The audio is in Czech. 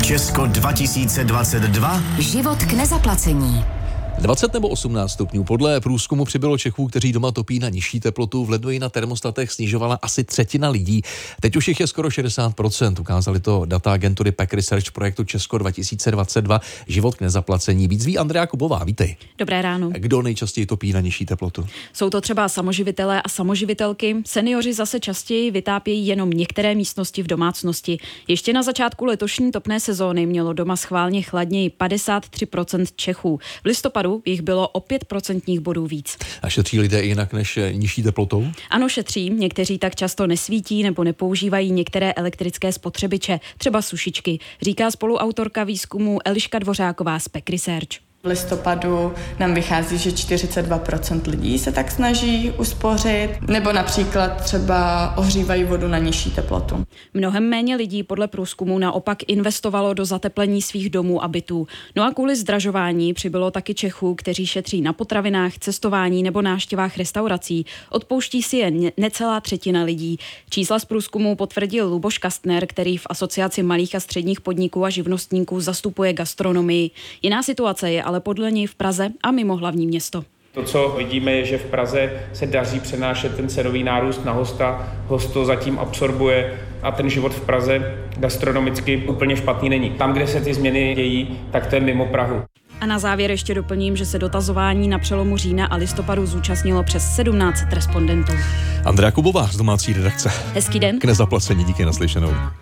Česko 2022. Život k nezaplacení. 20 nebo 18 stupňů. Podle průzkumu přibylo Čechů, kteří doma topí na nižší teplotu. V lednu ji na termostatech snižovala asi třetina lidí. Teď už jich je skoro 60%. Ukázali to data agentury Pack Research projektu Česko 2022. Život k nezaplacení. Víc ví Andrea Kubová. Vítej. Dobré ráno. Kdo nejčastěji topí na nižší teplotu? Jsou to třeba samoživitelé a samoživitelky. Seniori zase častěji vytápějí jenom některé místnosti v domácnosti. Ještě na začátku letošní topné sezóny mělo doma schválně chladněji 53% Čechů. V listopadu jich bylo o 5% bodů víc. A šetří lidé jinak než nižší teplotou? Ano, šetří. Někteří tak často nesvítí nebo nepoužívají některé elektrické spotřebiče, třeba sušičky, říká spoluautorka výzkumu Eliška Dvořáková z Pack Research. V listopadu nám vychází, že 42% lidí se tak snaží uspořit, nebo například třeba ohřívají vodu na nižší teplotu. Mnohem méně lidí podle průzkumu naopak investovalo do zateplení svých domů a bytů. No a kvůli zdražování přibylo taky Čechů, kteří šetří na potravinách, cestování nebo návštěvách restaurací. Odpouští si jen necelá třetina lidí. Čísla z průzkumu potvrdil Luboš Kastner, který v Asociaci malých a středních podniků a živnostníků zastupuje gastronomii. Jiná situace je ale podle něj v Praze a mimo hlavní město. To, co vidíme, je, že v Praze se daří přenášet ten cenový nárůst na hosta. Host to zatím absorbuje a ten život v Praze gastronomicky úplně špatný není. Tam, kde se ty změny dějí, tak to je mimo Prahu. A na závěr ještě doplním, že se dotazování na přelomu října a listopadu zúčastnilo přes 1700 respondentů. Andrea Kubová z domácí redakce. Hezký den. K nezaplacení, díky, naslyšenou.